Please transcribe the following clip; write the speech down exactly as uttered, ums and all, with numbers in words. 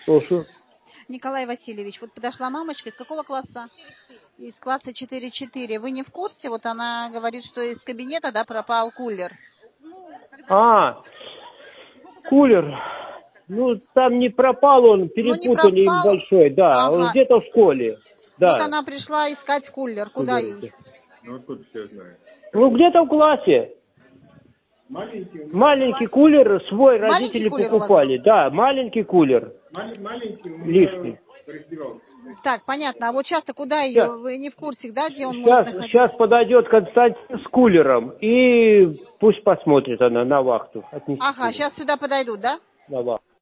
Слушаю. Николай Васильевич, вот подошла мамочка. Из какого класса? Из класса четыре четыре. Вы не в курсе? Вот она говорит, что из кабинета, да, пропал кулер. А, кулер. Ну, там не пропал он, перепутали не им пропал? большой, да. Ага. Он где-то в школе. Да. Вот она пришла искать кулер. Куда ей? Ну, откуда все знают? Ну, где-то в классе. Маленький, Маленький кулер свой Маленький родители кулер у вас покупали. был? Да, маленький кулер. Маль- маленький, у Лишний. раздевался. Так, понятно. А вот часто куда ее? Сейчас, Вы не в курсе, да, где он сейчас, может находиться? сейчас подойдет Константин с кулером. И пусть посмотрит она на вахту. Отнесите Ага, его сейчас сюда подойдут, да? на вахту.